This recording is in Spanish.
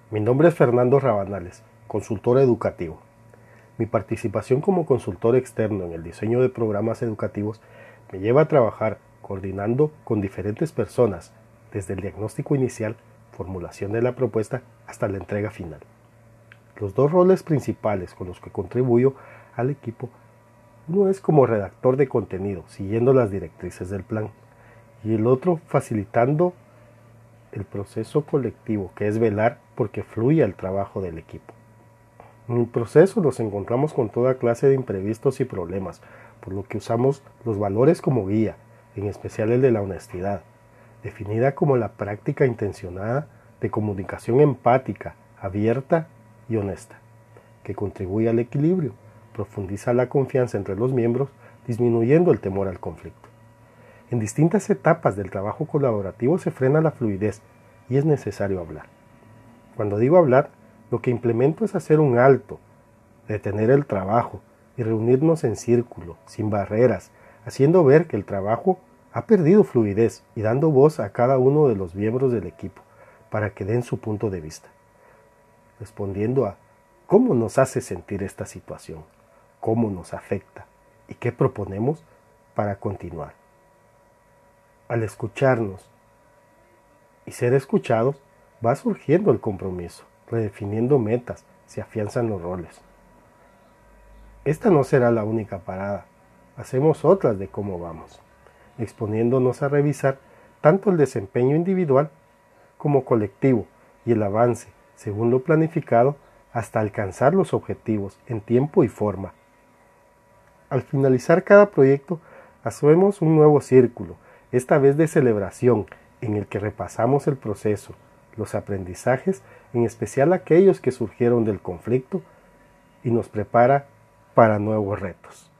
Mi nombre es Fernando Rabanales, consultor educativo. Mi participación como consultor externo en el diseño de programas educativos me lleva a trabajar coordinando con diferentes personas, desde el diagnóstico inicial, formulación de la propuesta, hasta la entrega final. Los dos roles principales con los que contribuyo al equipo, uno es como redactor de contenido, siguiendo las directrices del plan, y el otro facilitando el proceso colectivo, que es velar porque fluya el trabajo del equipo. En el proceso nos encontramos con toda clase de imprevistos y problemas, por lo que usamos los valores como guía, en especial el de la honestidad, definida como la práctica intencionada de comunicación empática, abierta y honesta, que contribuye al equilibrio, profundiza la confianza entre los miembros, disminuyendo el temor al conflicto. En distintas etapas del trabajo colaborativo se frena la fluidez y es necesario hablar. Cuando digo hablar, lo que implemento es hacer un alto, detener el trabajo y reunirnos en círculo, sin barreras, haciendo ver que el trabajo ha perdido fluidez y dando voz a cada uno de los miembros del equipo para que den su punto de vista, respondiendo a cómo nos hace sentir esta situación, cómo nos afecta y qué proponemos para continuar. Al escucharnos y ser escuchados, va surgiendo el compromiso, redefiniendo metas, se afianzan los roles. Esta no será la única parada, hacemos otras de cómo vamos, exponiéndonos a revisar tanto el desempeño individual como colectivo y el avance, según lo planificado, hasta alcanzar los objetivos en tiempo y forma. Al finalizar cada proyecto, hacemos un nuevo círculo, esta vez de celebración, en el que repasamos el proceso, los aprendizajes, en especial aquellos que surgieron del conflicto, y nos prepara para nuevos retos.